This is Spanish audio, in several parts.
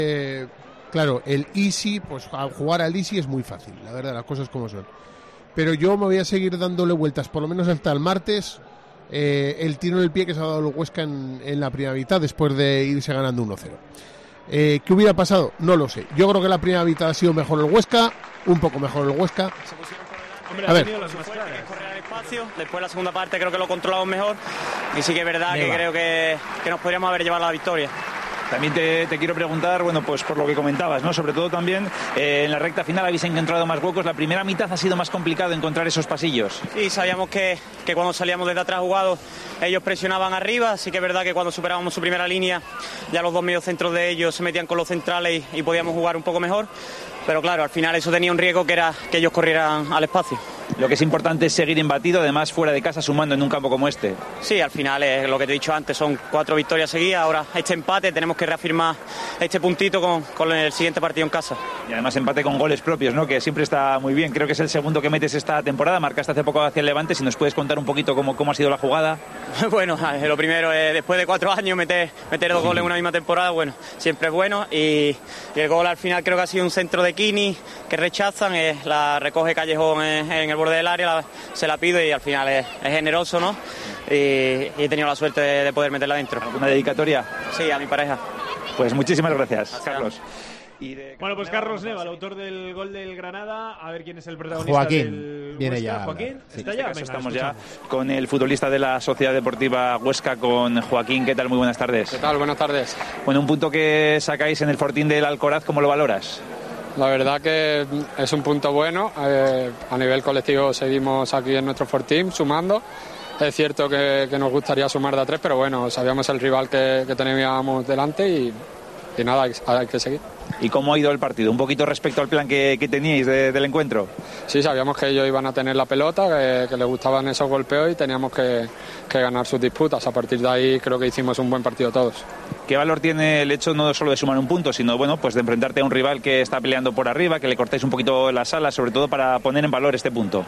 Claro, el easy, pues jugar al easy es muy fácil, la verdad, las cosas como son. Pero yo me voy a seguir dándole vueltas, por lo menos hasta el martes, el tiro en el pie que se ha dado el Huesca en la primera mitad después de irse ganando 1-0. ¿Qué hubiera pasado? No lo sé. Yo creo que la primera mitad ha sido mejor el Huesca, un poco mejor el Huesca. Hombre, a ver, después la segunda parte creo que lo controlamos mejor y sí que es verdad que creo que nos podríamos haber llevado la victoria. También te quiero preguntar, bueno, pues por lo que comentabas, ¿no? Sobre todo también en la recta final habéis encontrado más huecos. La primera mitad ha sido más complicado encontrar esos pasillos. Sí, sabíamos que cuando salíamos desde atrás jugados ellos presionaban arriba, sí que es verdad que cuando superábamos su primera línea ya los dos mediocentros de ellos se metían con los centrales y podíamos jugar un poco mejor. Pero claro, al final eso tenía un riesgo que era que ellos corrieran al espacio. Lo que es importante es seguir imbatido, además fuera de casa, sumando en un campo como este. Sí, al final es lo que te he dicho antes, son 4 victorias seguidas, ahora este empate, tenemos que reafirmar este puntito con el siguiente partido en casa. Y además empate con goles propios, ¿no? Que siempre está muy bien, creo que es el segundo que metes esta temporada, marcaste hace poco hacia el Levante, si nos puedes contar un poquito cómo ha sido la jugada. Bueno, lo primero, después de 4 años meter 2 goles en una misma temporada, bueno, siempre es bueno y el gol al final creo que ha sido un centro de Kini que rechazan, la recoge Callejón en el borde del área, se la pido y al final es generoso, ¿no? Y he tenido la suerte de poder meterla dentro. ¿Una dedicatoria? Sí, a mi pareja. Pues muchísimas gracias, Carlos. Bueno, pues Carlos Neva, el autor del gol del Granada, a ver quién es el protagonista. Joaquín, viene Huesca. ya. Joaquín, Sí. ¿está ya? Venga, estamos ya con el futbolista de la Sociedad Deportiva Huesca, con Joaquín. ¿Qué tal? Muy buenas tardes. ¿Qué tal? Buenas tardes. Bueno, un punto que sacáis en el Fortín del Alcoraz, ¿cómo lo valoras? La verdad que es un punto bueno. A nivel colectivo seguimos aquí en nuestro Fortín sumando. Es cierto que nos gustaría sumar de a 3, pero bueno, sabíamos el rival que teníamos delante y nada, hay que seguir. ¿Y cómo ha ido el partido? Un poquito respecto al plan que teníais del encuentro. Sí, sabíamos que ellos iban a tener la pelota, que les gustaban esos golpeos y teníamos que ganar sus disputas. A partir de ahí creo que hicimos un buen partido todos. ¿Qué valor tiene el hecho no solo de sumar un punto, sino bueno, pues de enfrentarte a un rival que está peleando por arriba, que le cortáis un poquito las alas, sobre todo para poner en valor este punto?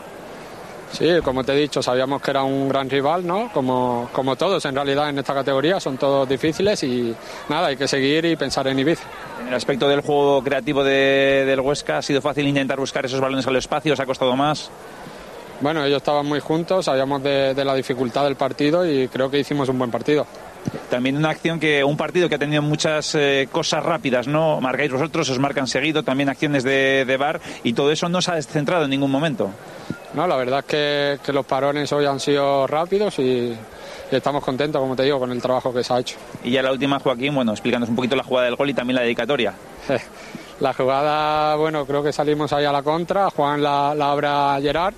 Sí, como te he dicho, sabíamos que era un gran rival, ¿no? Como todos en realidad en esta categoría, son todos difíciles y nada, hay que seguir y pensar en Ibiza. En el aspecto del juego creativo del Huesca, ¿ha sido fácil intentar buscar esos balones al espacio? ¿Os ha costado más? Bueno, ellos estaban muy juntos, sabíamos de la dificultad del partido y creo que hicimos un buen partido. También un partido que ha tenido muchas cosas rápidas, ¿no? Marcáis vosotros, os marcan seguido, también acciones de VAR y todo eso no se ha descentrado en ningún momento. No, la verdad es que los parones hoy han sido rápidos y estamos contentos, como te digo, con el trabajo que se ha hecho. Y ya la última, Joaquín, bueno, explícanos un poquito la jugada del gol y también la dedicatoria. La jugada, bueno, creo que salimos ahí a la contra, Juan la abre a Gerard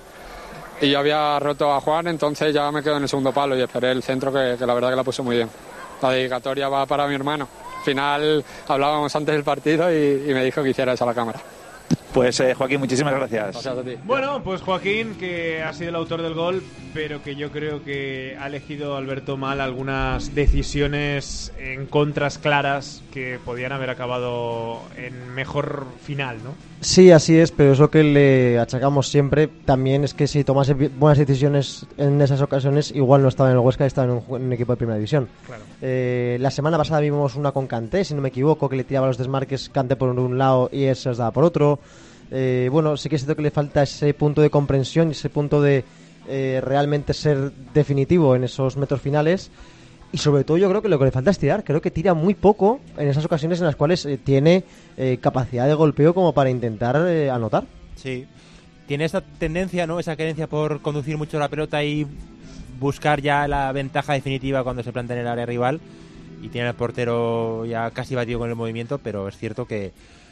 y yo había roto a Juan, entonces ya me quedo en el segundo palo y esperé el centro que la verdad que la puso muy bien. La dedicatoria va para mi hermano. Al final hablábamos antes del partido y me dijo que hiciera eso a la cámara. Pues Joaquín, muchísimas gracias. Gracias a ti. Bueno, pues Joaquín, que ha sido el autor del gol, pero que yo creo que ha elegido Alberto mal algunas decisiones en contras claras que podían haber acabado en mejor final, ¿no? Sí, así es, pero es lo que le achacamos siempre. También es que si tomase buenas decisiones en esas ocasiones, igual no estaba en el Huesca, estaba en un equipo de primera división. Claro. La semana pasada vimos una con Kanté, si no me equivoco, que le tiraba los desmarques Kanté por un lado y él se los daba por otro. Bueno, sí que es cierto que le falta ese punto de comprensión y ese punto de realmente ser definitivo en esos metros finales. Y sobre todo yo creo que lo que le falta es tirar. Creo que tira muy poco en esas ocasiones en las cuales tiene capacidad de golpeo como para intentar anotar. Sí, tiene esa tendencia, ¿no? Esa querencia por conducir mucho la pelota y buscar ya la ventaja definitiva cuando se planta en el área rival. Y tiene al portero ya casi batido con el movimiento, pero es cierto que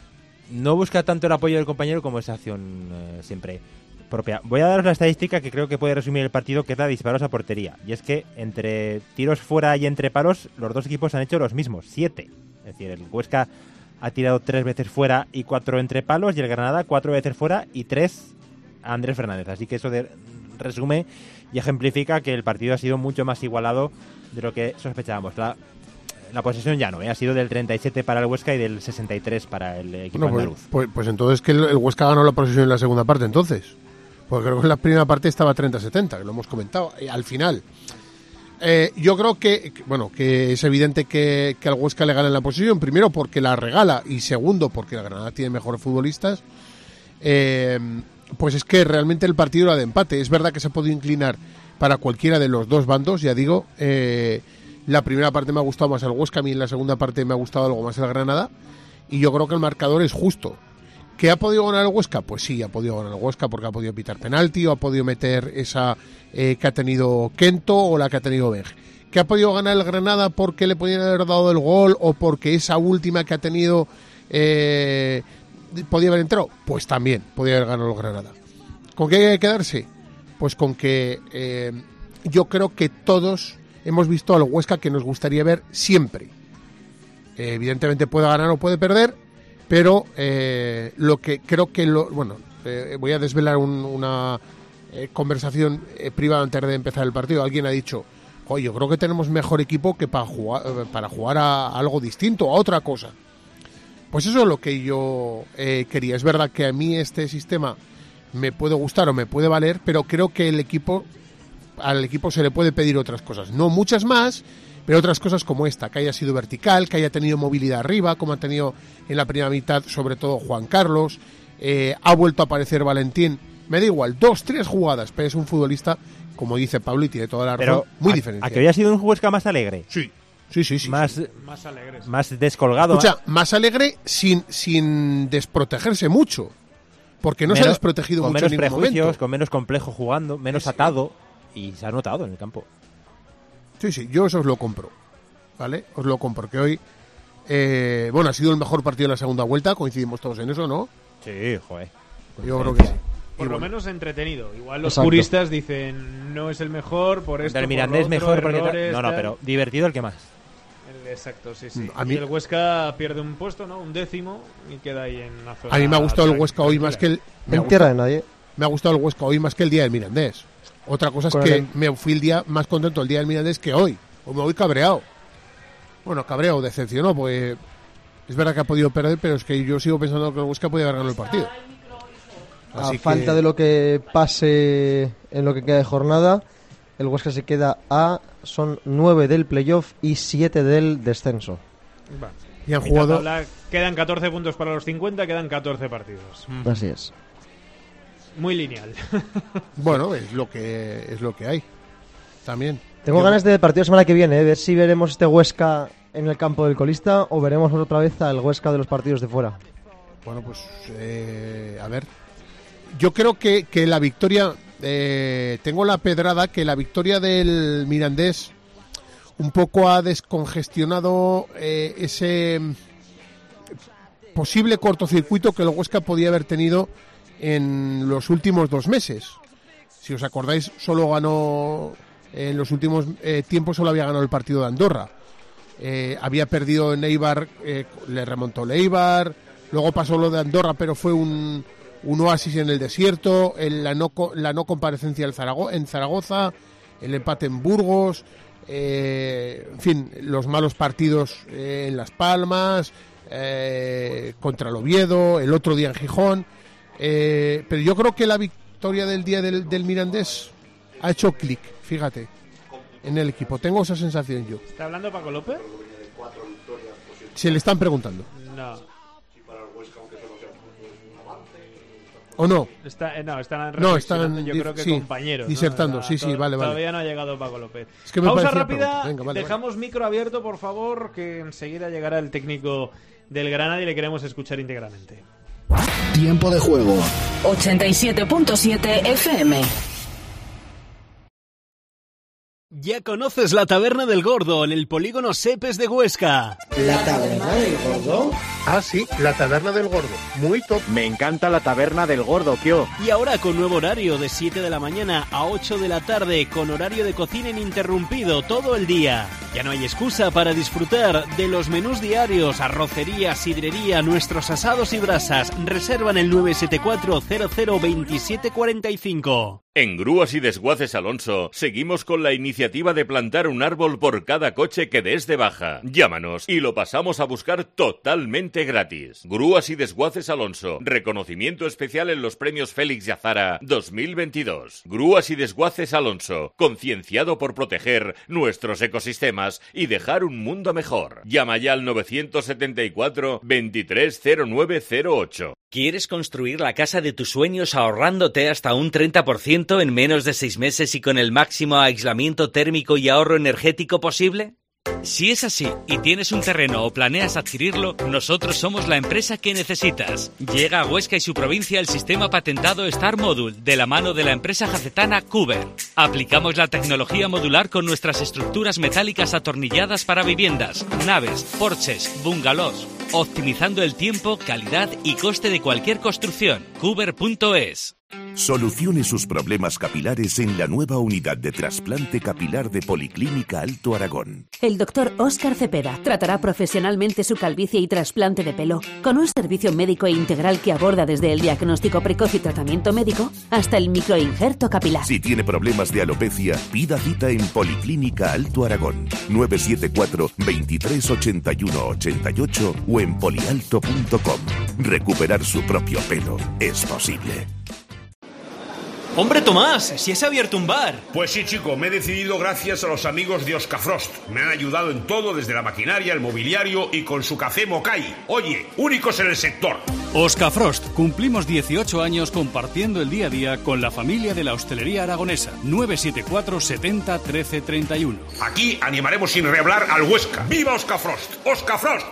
no busca tanto el apoyo del compañero como esa acción siempre propia. Voy a daros la estadística que creo que puede resumir el partido, que es la de disparos a portería. Y es que entre tiros fuera y entre palos, los dos equipos han hecho los mismos, 7. Es decir, el Huesca ha tirado 3 veces fuera y 4 entre palos, y el Granada 4 veces fuera y 3 a Andrés Fernández. Así que eso resume y ejemplifica que el partido ha sido mucho más igualado de lo que sospechábamos. La posesión ya no, ha sido del 37 para el Huesca y del 63 para el equipo andaluz. Pues entonces que el Huesca ganó la posesión en la segunda parte, entonces. Porque creo que en la primera parte estaba 30-70, que lo hemos comentado. Al final, Yo creo que es evidente que al Huesca le gana en la posición, primero porque la regala y segundo porque la Granada tiene mejores futbolistas. Pues es que realmente el partido era de empate. Es verdad que se ha podido inclinar para cualquiera de los dos bandos, ya digo. La primera parte me ha gustado más el Huesca, a mí en la segunda parte me ha gustado algo más el Granada, y yo creo que el marcador es justo. ¿Que ha podido ganar el Huesca? Pues sí, ha podido ganar el Huesca porque ha podido pitar penalti o ha podido meter esa que ha tenido Kento o la que ha tenido Benj. ¿Que ha podido ganar el Granada porque le podían haber dado el gol o porque esa última que ha tenido podía haber entrado? Pues también podía haber ganado el Granada. ¿Con qué hay que quedarse? Pues con que yo creo que todos hemos visto al Huesca que nos gustaría ver siempre. Evidentemente puede ganar o puede perder, pero lo que creo que voy a desvelar una conversación privada antes de empezar el partido. Alguien ha dicho, yo creo que tenemos mejor equipo que para jugar a algo distinto, a otra cosa. Pues eso es lo que yo quería. Es verdad que a mí este sistema me puede gustar o me puede valer, pero creo que al equipo se le puede pedir otras cosas, no muchas más, pero otras cosas como esta, que haya sido vertical, que haya tenido movilidad arriba, como ha tenido en la primera mitad sobre todo Juan Carlos, ha vuelto a aparecer Valentín, me da igual, 2-3 jugadas, pero es un futbolista, como dice Pablo y tiene toda la razón, muy diferente. ¿A que había sido un Huesca más alegre? Sí. Más alegre. Sí. Más descolgado. Escucha, más alegre sin desprotegerse mucho, porque no se ha desprotegido con mucho en menos ningún prejuicios, momento. con menos complejo jugando, menos atado, y se ha notado en el campo. Sí, yo eso os lo compro, ¿vale? Os lo compro, que hoy, ha sido el mejor partido de la segunda vuelta, coincidimos todos en eso, ¿no? Sí, joder. Yo creo que sí. Por lo menos entretenido. Igual los puristas dicen, no es el mejor, por esto, el Mirandés por lo otro, mejor, porque errores, no, pero divertido el que más. Exacto, sí. A mí, y el Huesca pierde un puesto, ¿no? Un décimo, y queda ahí en la zona. A mí me ha gustado el Huesca hoy más que el... En tierra de nadie. Me ha gustado el Huesca hoy más que el día del Mirandés. Otra cosa es que me fui el día más contento el día del Mirandés que hoy. Hoy me voy cabreado. Bueno, cabreado, decepcionó, pues es verdad que ha podido perder, pero es que yo sigo pensando que el Huesca podía haber ganado el partido. Así falta de lo que pase en lo que queda de jornada, el Huesca se queda son 9 del playoff y 7 del descenso. Vale. Y han jugado... Quedan 14 puntos para los 50, quedan 14 partidos. Así es. Muy lineal. Bueno, es lo que hay. También. Tengo ganas del partido la semana que viene, ver si veremos este Huesca en el campo del colista o veremos otra vez al Huesca de los partidos de fuera. Bueno, pues a ver. Yo creo que la victoria, tengo la pedrada que la victoria del Mirandés un poco ha descongestionado ese posible cortocircuito que el Huesca podía haber tenido en los últimos 2 meses. Si os acordáis, solo ganó en los últimos tiempos, solo había ganado el partido de Andorra. Había perdido en Eibar, le remontó el Eibar, luego pasó lo de Andorra, pero fue un oasis en el desierto, la no comparecencia en Zaragoza, el empate en Burgos, en fin, los malos partidos en Las Palmas, contra el Oviedo, el otro día en Gijón, pero yo creo que la victoria del día del Mirandés ha hecho clic, fíjate, en el equipo. Tengo esa sensación yo. ¿Está hablando Paco López? Se le están preguntando. No. ¿O no? Están yo creo que compañeros. Disertando, ¿no? Vale. Todavía no ha llegado Paco López. Es que me pausa rápida, vale. Dejamos micro abierto, por favor, que enseguida llegará el técnico del Granada y le queremos escuchar íntegramente. Tiempo de juego. 87.7 FM. Ya conoces la Taberna del Gordo en el polígono Sepes de Huesca. ¿La Taberna del Gordo? Ah, sí, la Taberna del Gordo. Muy top. Me encanta la Taberna del Gordo, tío. Y ahora con nuevo horario de 7 de la mañana a 8 de la tarde, con horario de cocina ininterrumpido todo el día. Ya no hay excusa para disfrutar de los menús diarios, arrocería, sidrería, nuestros asados y brasas. Reserva en el 974 00 27 45. En Grúas y Desguaces Alonso seguimos con la iniciativa de plantar un árbol por cada coche que des de baja. Llámanos y lo pasamos a buscar totalmente gratis. Grúas y Desguaces Alonso, reconocimiento especial en los premios Félix y Azara 2022. Grúas y Desguaces Alonso, concienciado por proteger nuestros ecosistemas y dejar un mundo mejor. Llama ya al 974 230908. ¿Quieres construir la casa de tus sueños ahorrándote hasta un 30% en menos de 6 meses y con el máximo aislamiento térmico y ahorro energético posible? Si es así y tienes un terreno o planeas adquirirlo, nosotros somos la empresa que necesitas. Llega a Huesca y su provincia el sistema patentado Star Module de la mano de la empresa jacetana Cuber. Aplicamos la tecnología modular con nuestras estructuras metálicas atornilladas para viviendas, naves, porches, bungalows, optimizando el tiempo, calidad y coste de cualquier construcción. Cuber.es. Solucione sus problemas capilares en la nueva unidad de trasplante capilar de Policlínica Alto Aragón. El doctor Óscar Cepeda tratará profesionalmente su calvicie y trasplante de pelo, con un servicio médico e integral que aborda desde el diagnóstico precoz y tratamiento médico hasta el microinjerto capilar. Si tiene problemas de alopecia, pida cita en Policlínica Alto Aragón, 974 23 81 88 o en polialto.com. Recuperar su propio pelo es posible. ¡Hombre, Tomás! ¡Si has abierto un bar! Pues sí, chico, me he decidido gracias a los amigos de Oscafrost. Me han ayudado en todo, desde la maquinaria, el mobiliario y con su café Mokai. Oye, únicos en el sector. Oscafrost, cumplimos 18 años compartiendo el día a día con la familia de la hostelería aragonesa. 974 70 13 31. Aquí animaremos sin rehablar al Huesca. ¡Viva Oscafrost! ¡Oscafrost!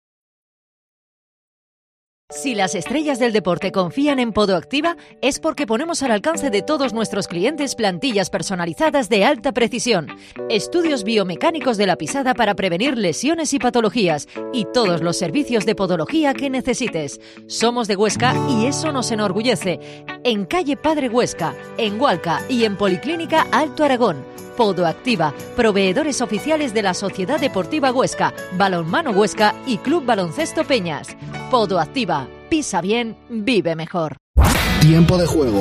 Si las estrellas del deporte confían en Podoactiva, es porque ponemos al alcance de todos nuestros clientes plantillas personalizadas de alta precisión, estudios biomecánicos de la pisada para prevenir lesiones y patologías, y todos los servicios de podología que necesites. Somos de Huesca y eso nos enorgullece. En calle Padre Huesca, en Hualca y en Policlínica Alto Aragón. Podoactiva, proveedores oficiales de la Sociedad Deportiva Huesca, Balonmano Huesca y Club Baloncesto Peñas. Podoactiva, pisa bien, vive mejor. Tiempo de juego.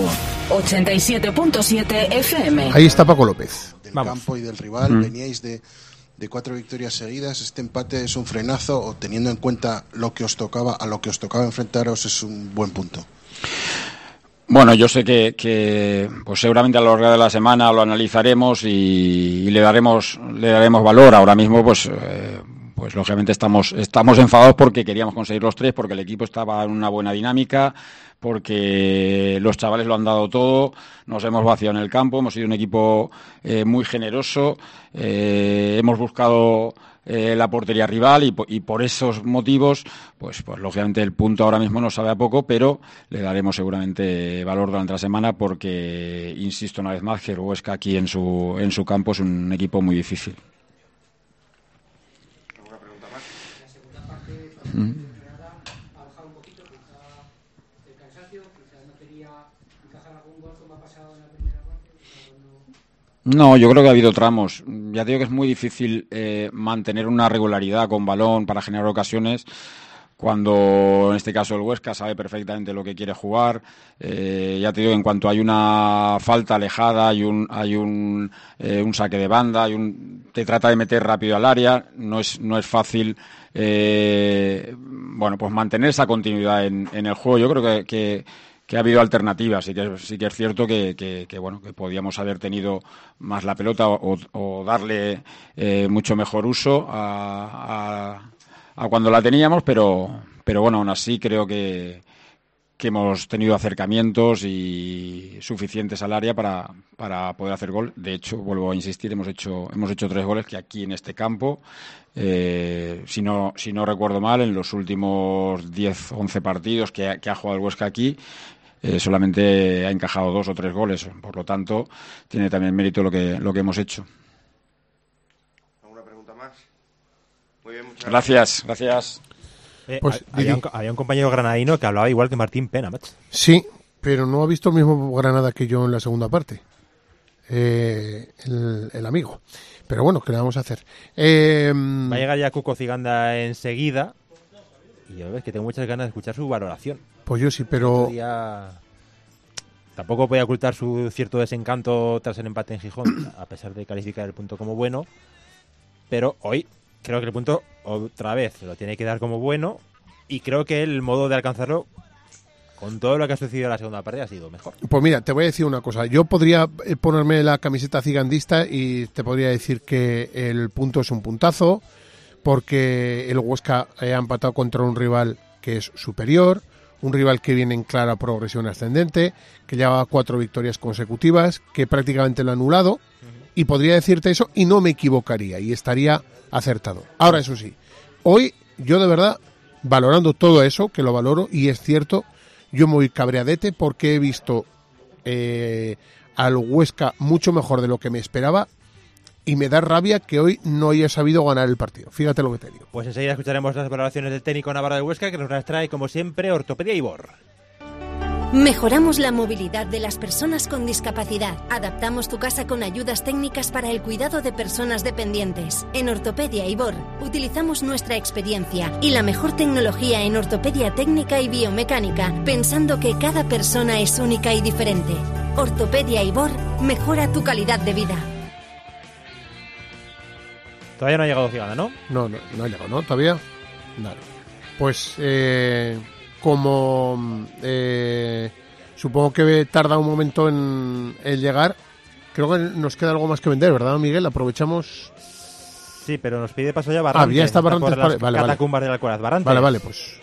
87.7 FM. Ahí está Paco López. Del campo y del rival, veníais de 4 victorias seguidas. Este empate es un frenazo, o teniendo en cuenta a lo que os tocaba enfrentaros, es un buen punto. Bueno, yo sé que pues seguramente a lo largo de la semana lo analizaremos y le daremos valor. Ahora mismo pues lógicamente estamos enfadados porque queríamos conseguir los 3, porque el equipo estaba en una buena dinámica, porque los chavales lo han dado todo, nos hemos vaciado en el campo, hemos sido un equipo muy generoso, hemos buscado la portería rival y por esos motivos pues lógicamente el punto ahora mismo nos sabe a poco, pero le daremos seguramente valor durante la semana porque insisto una vez más que el Huesca aquí en su campo es un equipo muy difícil. ¿Alguna pregunta más? La segunda parte ha bajado un poquito, quizá el cansancio, quizá no quería encajar algún gol como ha pasado en la primera parte. No, yo creo que ha habido tramos. Ya te digo que es muy difícil mantener una regularidad con balón para generar ocasiones cuando en este caso el Huesca sabe perfectamente lo que quiere jugar. Ya te digo, en cuanto hay una falta alejada, hay un saque de banda, te trata de meter rápido al área, no es fácil pues mantener esa continuidad en el juego. Yo creo que ha habido alternativas, sí que es cierto que podíamos haber tenido más la pelota o darle mucho mejor uso a cuando la teníamos, pero bueno, aún así creo que hemos tenido acercamientos y suficientes al área para poder hacer gol. De hecho, vuelvo a insistir, hemos hecho 3 goles que aquí en este campo, si no recuerdo mal, en los últimos 10-11 partidos que ha jugado el Huesca aquí, solamente ha encajado 2 o 3 goles. Por lo tanto, tiene también mérito lo que hemos hecho. ¿Alguna pregunta más? Muy bien, muchas gracias. Pues, había un compañero granadino que hablaba igual que Martín Pena, macho. Sí, pero no ha visto el mismo Granada que yo en la segunda parte. el amigo. Pero bueno, ¿qué le vamos a hacer? Va a llegar ya Cuco Ciganda enseguida. Y ya ves que tengo muchas ganas de escuchar su valoración. Pues yo sí, pero... Tampoco podía ocultar su cierto desencanto tras el empate en Gijón, a pesar de calificar el punto como bueno. Pero hoy creo que el punto otra vez lo tiene que dar como bueno. Y creo que el modo de alcanzarlo, con todo lo que ha sucedido en la segunda parte, ha sido mejor. Pues mira, te voy a decir una cosa. Yo podría ponerme la camiseta cigandista y te podría decir que el punto es un puntazo, porque el Huesca ha empatado contra un rival que es superior, un rival que viene en clara progresión ascendente, que lleva 4 victorias consecutivas, que prácticamente lo ha anulado, y podría decirte eso y no me equivocaría, y estaría acertado. Ahora, eso sí, hoy yo de verdad, valorando todo eso, que lo valoro, y es cierto, yo me voy cabreadete porque he visto al Huesca mucho mejor de lo que me esperaba, y me da rabia que hoy no haya sabido ganar el partido. Fíjate lo que te digo. Pues enseguida escucharemos las valoraciones del técnico navarro del Huesca, que nos las trae, como siempre, Ortopedia Ibor. Mejoramos la movilidad de las personas con discapacidad. Adaptamos tu casa con ayudas técnicas para el cuidado de personas dependientes. En Ortopedia Ibor utilizamos nuestra experiencia y la mejor tecnología en ortopedia técnica y biomecánica, pensando que cada persona es única y diferente. Ortopedia Ibor mejora tu calidad de vida. Todavía no ha llegado Ciganda, ¿no? No ha llegado, ¿no? ¿Todavía? Vale. Pues como supongo que tarda un momento en llegar, creo que nos queda algo más que vender, ¿verdad, Miguel? Aprovechamos... Sí, pero nos pide paso ya Barrantes. Ya está Barrantes. Por las vale. catacumbas del Alcoraz. Barrantes. Vale, pues...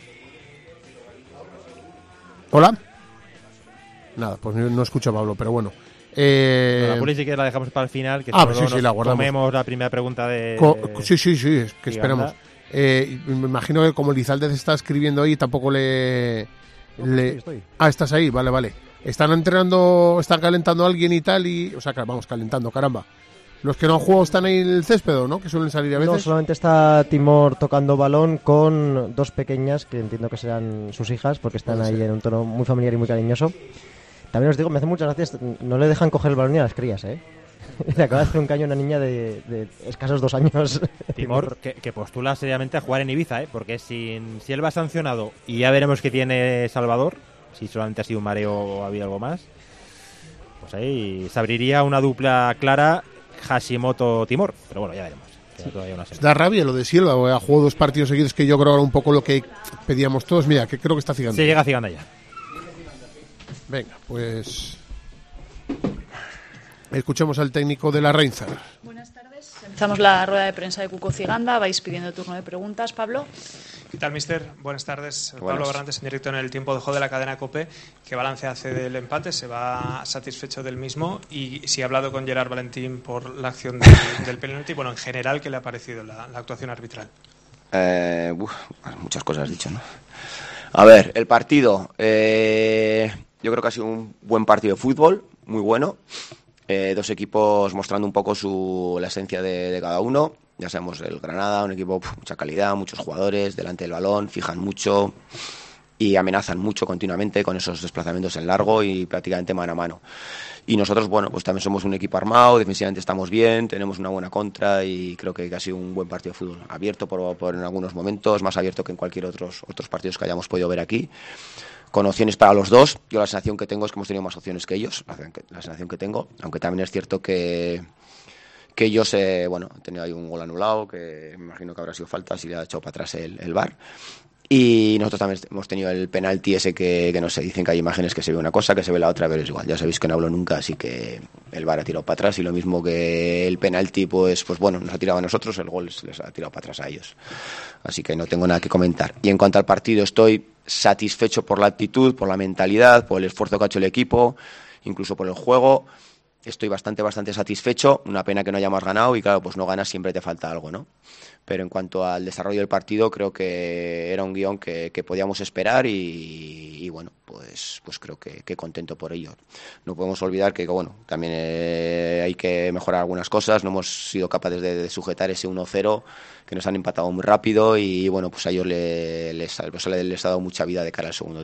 ¿Hola? Nada, pues no escucho a Pablo, pero bueno... La poli sí que la dejamos para el final, que pues sí, la guardamos. Comemos la primera pregunta de... Sí, es que esperemos. Me imagino que como Lizaldez está escribiendo ahí, tampoco Estoy. Estás ahí, vale. Están entrenando, están calentando a alguien y tal, o sea, vamos, calentando, caramba. Los que no han jugado están ahí en el césped, ¿no? Que suelen salir a veces. No, solamente está Timor tocando balón con 2 pequeñas, que entiendo que serán sus hijas, porque están ahí en un tono muy familiar y muy cariñoso. También os digo, me hace muchas gracias, no le dejan coger el balón ni a las crías, ¿eh? Le acaba de hacer un caño a una niña de escasos 2 años. Timor, que postula seriamente a jugar en Ibiza, ¿eh? Porque si él va sancionado, y ya veremos qué tiene Salvador, si solamente ha sido un mareo o ha habido algo más, pues ahí se abriría una dupla clara Hashimoto-Timor, pero bueno, ya veremos. Da rabia lo de Silva, ha jugado 2 partidos seguidos, que yo creo era un poco lo que pedíamos todos. Mira, que creo que está Ciganda. Sí, llega Ciganda ya. Venga, pues escuchemos al técnico de la Reinzar. Buenas tardes. Empezamos la rueda de prensa de Cuco Ciganda. Vais pidiendo turno de preguntas, Pablo. ¿Qué tal, mister? Buenas tardes. Buenas. Pablo Barrantes, en directo en el tiempo de juego de la cadena COPE. ¿Qué balance hace del empate? ¿Se va satisfecho del mismo? Y si ha hablado con Gerard Valentín por la acción del penalti, bueno, en general, ¿qué le ha parecido la actuación arbitral? Muchas cosas has dicho, ¿no? A ver, el partido... yo creo que ha sido un buen partido de fútbol, muy bueno. 2 equipos mostrando un poco la esencia de cada uno. Ya sabemos, el Granada, un equipo mucha calidad, muchos jugadores delante del balón, fijan mucho y amenazan mucho continuamente con esos desplazamientos en largo y prácticamente mano a mano. Y nosotros, bueno, pues también somos un equipo armado, defensivamente estamos bien, tenemos una buena contra y creo que ha sido un buen partido de fútbol. Abierto por en algunos momentos, más abierto que en cualquier otros partidos que hayamos podido ver aquí. Con opciones para los dos. Yo la sensación que tengo es que hemos tenido más opciones que ellos, la sensación que tengo, aunque también es cierto que ellos, han tenido ahí un gol anulado, que me imagino que habrá sido falta, si le ha echado para atrás el VAR. Y nosotros también hemos tenido el penalti ese que no sé, dicen que hay imágenes que se ve una cosa, que se ve la otra, pero es igual, ya sabéis que no hablo nunca, así que el VAR ha tirado para atrás y lo mismo que el penalti, pues nos ha tirado a nosotros, el gol les ha tirado para atrás a ellos. Así que no tengo nada que comentar. Y en cuanto al partido, estoy satisfecho por la actitud, por la mentalidad, por el esfuerzo que ha hecho el equipo, incluso por el juego. Estoy bastante satisfecho. Una pena que no hayamos ganado y claro, pues no ganas, siempre te falta algo, ¿no? Pero en cuanto al desarrollo del partido, creo que era un guión que podíamos esperar y bueno, pues creo que contento por ello. No podemos olvidar que bueno, también hay que mejorar algunas cosas. No hemos sido capaces de sujetar ese 1-0, que nos han empatado muy rápido y bueno, pues a ellos les ha dado mucha vida de cara al segundo tiempo.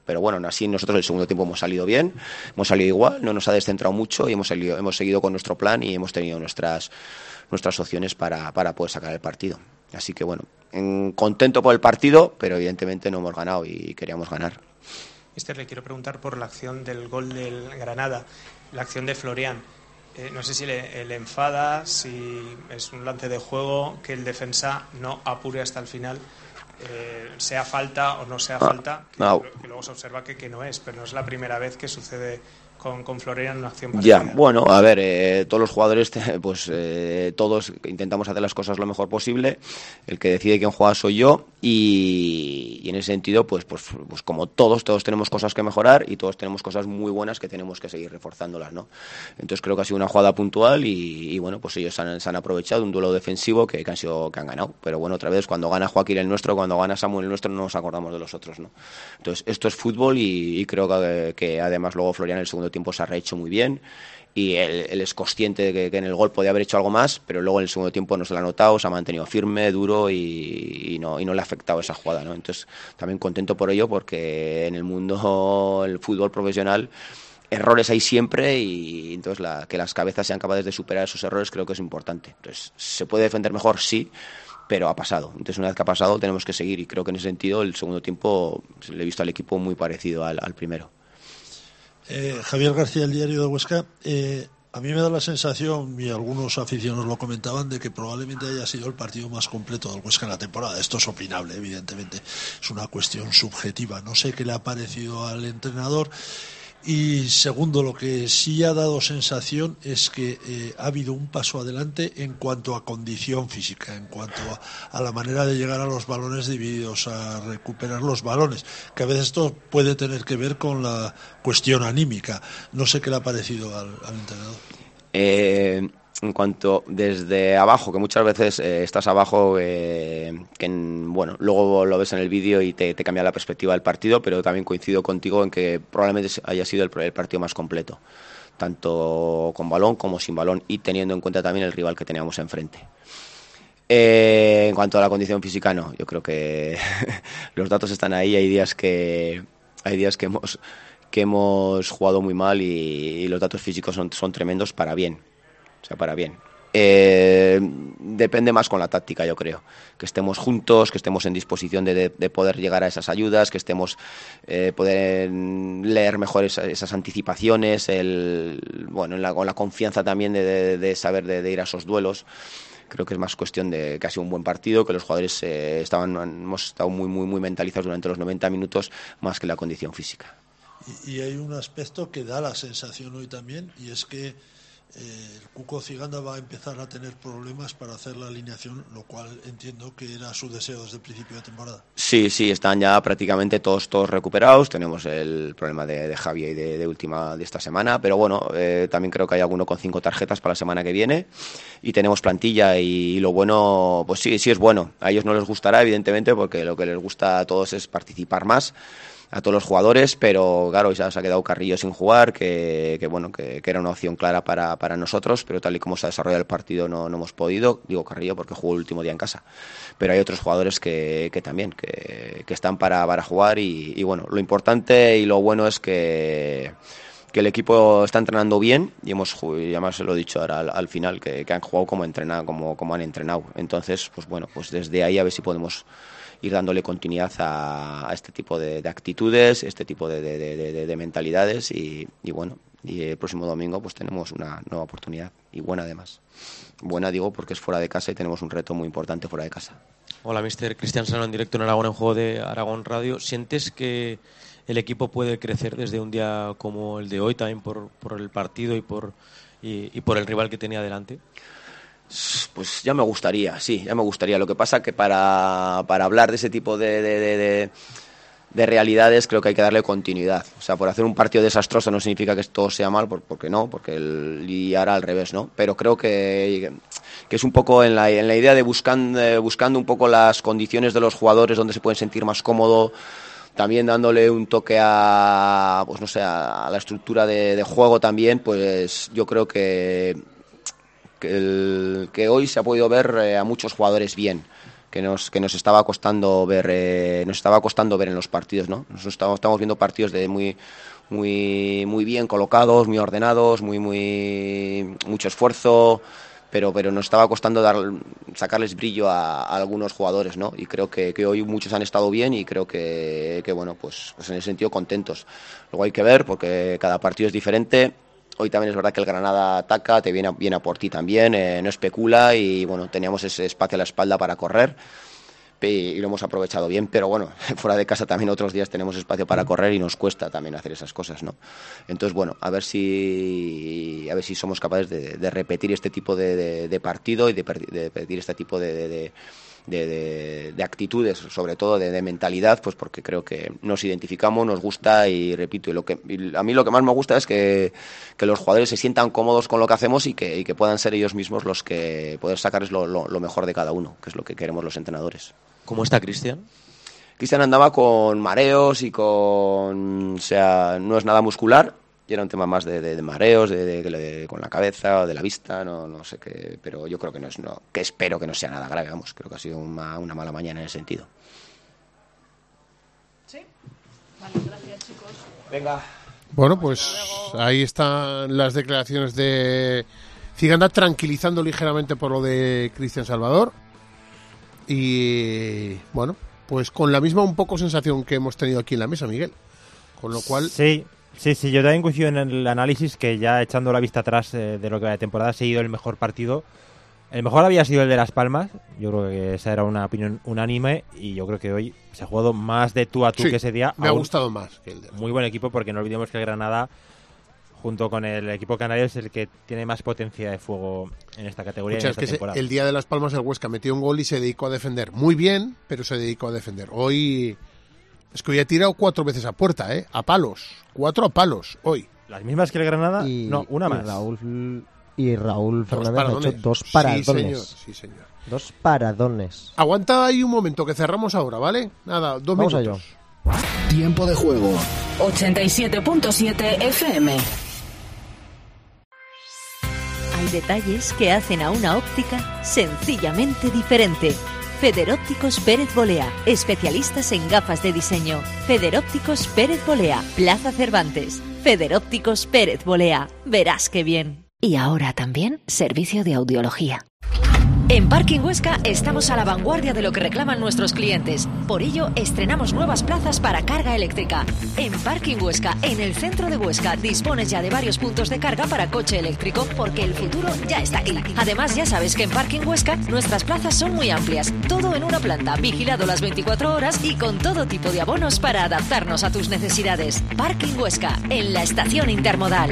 Pero bueno, aún así nosotros el segundo tiempo hemos salido bien, hemos salido igual, no nos ha descentrado mucho y hemos seguido con nuestro plan y hemos tenido nuestras opciones para poder sacar el partido. Así que bueno, contento por el partido, pero evidentemente no hemos ganado y queríamos ganar. Mister, le quiero preguntar por la acción del gol del Granada, la acción de Florian. No sé si le enfada, si es un lance de juego, que el defensa no apure hasta el final, sea falta o no sea falta, que luego se observa que no es, pero no es la primera vez que sucede con Florian una acción parecida. Ya, bueno, a ver, todos los jugadores, todos intentamos hacer las cosas lo mejor posible. El que decide quién juega soy yo y en ese sentido, pues como todos tenemos cosas que mejorar y todos tenemos cosas muy buenas que tenemos que seguir reforzándolas, ¿no? Entonces creo que ha sido una jugada puntual y bueno, pues ellos se han aprovechado de un duelo defensivo que han ganado. Pero bueno, otra vez, cuando gana Joaquín el nuestro, cuando gana Samuel el nuestro, no nos acordamos de los otros, ¿no? Entonces esto es fútbol y creo que además luego Florian en el segundo tiempo se ha rehecho muy bien y él es consciente de que en el gol podía haber hecho algo más, pero luego en el segundo tiempo no se lo ha notado, se ha mantenido firme, duro y no le ha afectado esa jugada, ¿no? Entonces también contento por ello, porque en el mundo el fútbol profesional errores hay siempre y entonces que las cabezas sean capaces de superar esos errores creo que es importante. Entonces, ¿se puede defender mejor? Sí, pero ha pasado. Entonces, una vez que ha pasado tenemos que seguir y creo que en ese sentido el segundo tiempo le he visto al equipo muy parecido al primero. Javier García, del Diario de Huesca. A mí me da la sensación, y algunos aficionados lo comentaban, de que probablemente haya sido el partido más completo del Huesca en la temporada. Esto es opinable, evidentemente. Es una cuestión subjetiva. No sé qué le ha parecido al entrenador. Y segundo, lo que sí ha dado sensación es que ha habido un paso adelante en cuanto a condición física, en cuanto a la manera de llegar a los balones divididos, a recuperar los balones, que a veces esto puede tener que ver con la cuestión anímica. No sé qué le ha parecido al entrenador. En cuanto desde abajo, que muchas veces estás abajo, bueno, luego lo ves en el vídeo y te cambia la perspectiva del partido, pero también coincido contigo en que probablemente haya sido el partido más completo, tanto con balón como sin balón y teniendo en cuenta también el rival que teníamos enfrente. En cuanto a la condición física, no, yo creo que los datos están ahí, hay días que hemos jugado muy mal y los datos físicos son tremendos para bien. O sea, para bien. Depende más con la táctica, yo creo. Que estemos juntos, que estemos en disposición de poder llegar a esas ayudas, que estemos poder leer mejor esas anticipaciones, con la confianza también de saber de ir a esos duelos. Creo que es más cuestión de que ha sido un buen partido, que los jugadores hemos estado muy, muy, muy mentalizados durante los 90 minutos, más que la condición física. Y hay un aspecto que da la sensación hoy también, y es que el Cuco Ciganda va a empezar a tener problemas para hacer la alineación, lo cual entiendo que era su deseo desde el principio de temporada. Sí, están ya prácticamente todos recuperados. Tenemos el problema de Javi y de última de esta semana, pero bueno, también creo que hay alguno con 5 tarjetas para la semana que viene y tenemos plantilla y lo bueno, pues sí es bueno. A ellos no les gustará, evidentemente, porque lo que les gusta a todos es participar más, a todos los jugadores, pero claro, ya se ha quedado Carrillo sin jugar, que era una opción clara para nosotros, pero tal y como se ha desarrollado el partido no hemos podido. Digo Carrillo porque jugó el último día en casa, pero hay otros jugadores que también que están para jugar y bueno, lo importante y lo bueno es que el equipo está entrenando bien y además se lo he dicho ahora al final, que han jugado como han entrenado. Entonces, pues bueno, pues desde ahí a ver si podemos ir dándole continuidad a este tipo de actitudes, este tipo de mentalidades y bueno, y el próximo domingo pues tenemos una nueva oportunidad y buena además. Buena digo porque es fuera de casa y tenemos un reto muy importante fuera de casa. Hola, mister Cristian Sano en directo en Aragón, en Juego de Aragón Radio. ¿Sientes que el equipo puede crecer desde un día como el de hoy, también por el partido y por el rival que tenía delante? Pues ya me gustaría. Lo que pasa que para hablar de ese tipo de realidades creo que hay que darle continuidad. O sea, por hacer un partido desastroso no significa que todo sea mal, porque no, y ahora al revés, ¿no? Pero creo que es un poco en la idea de buscando un poco las condiciones de los jugadores donde se pueden sentir más cómodo, también dándole un toque a la estructura de juego también, pues yo creo que hoy se ha podido ver a muchos jugadores bien, nos estaba costando ver en los partidos, ¿no? Nosotros estamos viendo partidos de muy bien colocados, muy ordenados, mucho esfuerzo, pero nos estaba costando sacarles brillo a algunos jugadores, ¿no? Y creo que hoy muchos han estado bien y creo que bueno, pues en ese sentido contentos. Luego hay que ver, porque cada partido es diferente. Hoy también es verdad que el Granada ataca, te viene a por ti también, no especula y bueno, teníamos ese espacio a la espalda para correr y lo hemos aprovechado bien, pero bueno, fuera de casa también otros días tenemos espacio para correr y nos cuesta también hacer esas cosas, ¿no? Entonces bueno, a ver si somos capaces de repetir este tipo de partido y de repetir este tipo de actitudes, sobre todo de mentalidad, pues porque creo que nos identificamos, nos gusta y repito, a mí lo que más me gusta es que los jugadores se sientan cómodos con lo que hacemos y que puedan ser ellos mismos los que poder sacarles lo mejor de cada uno, que es lo que queremos los entrenadores. ¿Cómo está Cristian? Cristian andaba con mareos y o sea, no es nada muscular. Y era un tema más de mareos, con la cabeza o de la vista, no sé qué, pero yo creo que espero que no sea nada grave, vamos, creo que ha sido una mala mañana en ese sentido. ¿Sí? Vale, gracias, chicos. Venga. Bueno, pues ahí están las declaraciones de Ciganda, tranquilizando ligeramente por lo de Cristian Salvador. Y bueno, pues con la misma un poco sensación que hemos tenido aquí en la mesa, Miguel. Con lo cual... Sí, yo también coincido en el análisis que ya echando la vista atrás de lo que va de temporada ha sido el mejor partido. El mejor había sido el de Las Palmas, yo creo que esa era una opinión unánime y yo creo que hoy se ha jugado más de tú a tú que ese día. Me ha gustado más que el de... Muy buen equipo, porque no olvidemos que el Granada, junto con el equipo canario, es el que tiene más potencia de fuego en esta categoría. Muchas, en esta temporada. El día de Las Palmas el Huesca metió un gol y se dedicó a defender. Muy bien, pero se dedicó a defender. Hoy... Es que hoy ha tirado 4 veces a puerta, a palos. 4 a palos, hoy. ¿Las mismas que el Granada? No, una más. Raúl Fernández ha hecho 2 paradones. Sí, señor. 2 paradones. Aguanta ahí un momento, que cerramos ahora, ¿vale? Nada, 2 Vamos minutos. Tiempo de juego. 87.7 FM. Hay detalles que hacen a una óptica sencillamente diferente. Federópticos Pérez Bolea, especialistas en gafas de diseño. Federópticos Pérez Bolea, Plaza Cervantes. Federópticos Pérez Bolea, verás qué bien. Y ahora también servicio de audiología. En Parking Huesca estamos a la vanguardia de lo que reclaman nuestros clientes. Por ello, estrenamos nuevas plazas para carga eléctrica. En Parking Huesca, en el centro de Huesca, dispones ya de varios puntos de carga para coche eléctrico, porque el futuro ya está aquí. Además, ya sabes que en Parking Huesca nuestras plazas son muy amplias. Todo en una planta, vigilado las 24 horas y con todo tipo de abonos para adaptarnos a tus necesidades. Parking Huesca, en la estación intermodal.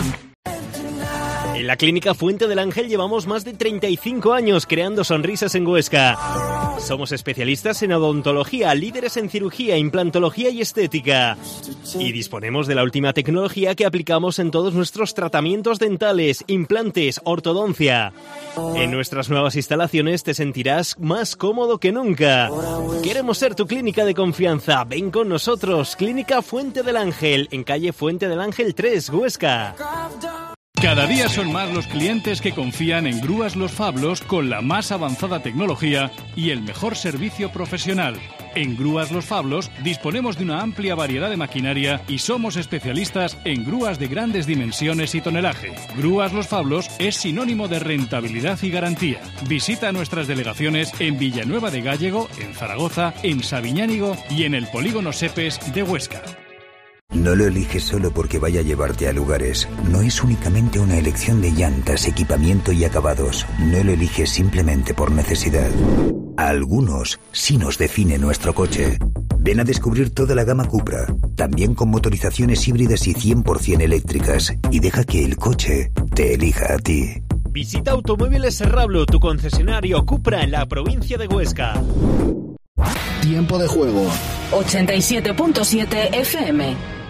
En la Clínica Fuente del Ángel llevamos más de 35 años creando sonrisas en Huesca. Somos especialistas en odontología, líderes en cirugía, implantología y estética. Y disponemos de la última tecnología que aplicamos en todos nuestros tratamientos dentales, implantes, ortodoncia. En nuestras nuevas instalaciones te sentirás más cómodo que nunca. Queremos ser tu clínica de confianza. Ven con nosotros. Clínica Fuente del Ángel, en calle Fuente del Ángel 3, Huesca. Cada día son más los clientes que confían en Grúas Los Fablos con la más avanzada tecnología y el mejor servicio profesional. En Grúas Los Fablos disponemos de una amplia variedad de maquinaria y somos especialistas en grúas de grandes dimensiones y tonelaje. Grúas Los Fablos es sinónimo de rentabilidad y garantía. Visita nuestras delegaciones en Villanueva de Gállego, en Zaragoza, en Sabiñánigo y en el Polígono Sepes de Huesca. No lo eliges solo porque vaya a llevarte a lugares. No es únicamente una elección de llantas, equipamiento y acabados. No lo eliges simplemente por necesidad. A algunos sí nos define nuestro coche. Ven a descubrir toda la gama Cupra, también con motorizaciones híbridas y 100% eléctricas, y deja que el coche te elija a ti. Visita Automóviles Serrablo, tu concesionario Cupra en la provincia de Huesca. Tiempo de juego. 87.7 FM.